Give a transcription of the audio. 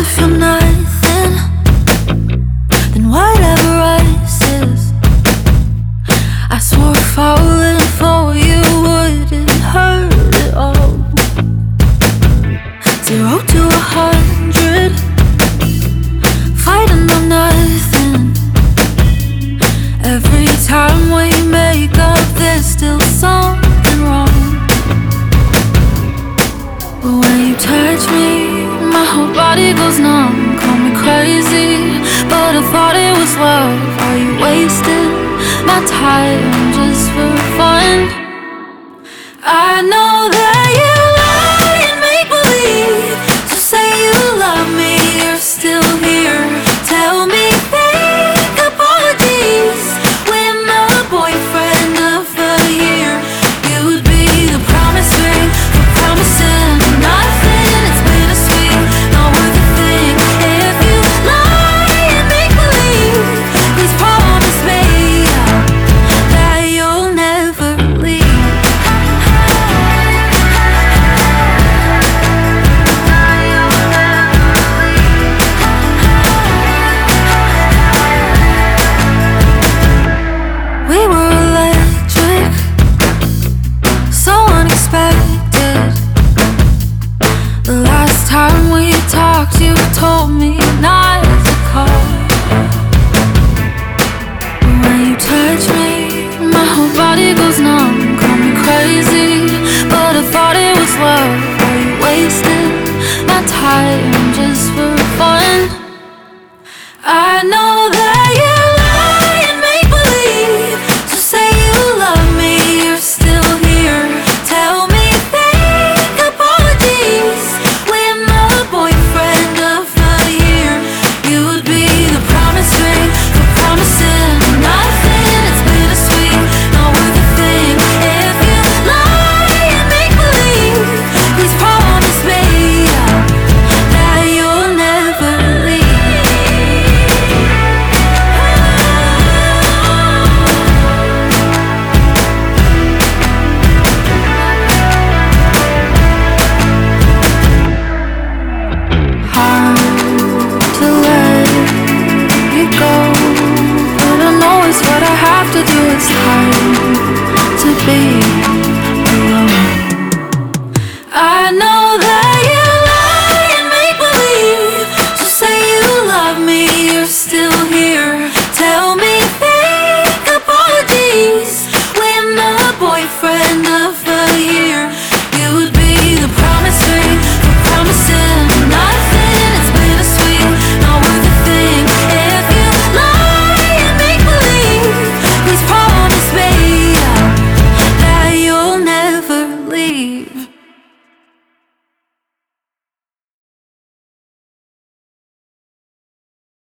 if you're nothing, then whatever rises. I swore falling for you wouldn't hurt at all. 0 to 100, fighting on nothing. Every time we make up, there's still something wrong. But when you touch me, my whole body goes numb. Call me crazy, but I thought it was love. Are you wasting my time just for fun? I know that you lie and make believe. So say you love me, you're still here. Tell me fake apologies. When a boyfriend of the year, you would be the promise ring for promising nothing. It's bittersweet, not worth a thing. If you lie and make believe, please promise me that you'll never leave. We were electric, so unexpected. The last time we talked, you told me not to call. But when you touch me, my whole body goes numb. Call me crazy, but I thought it was love. Are you wasting my time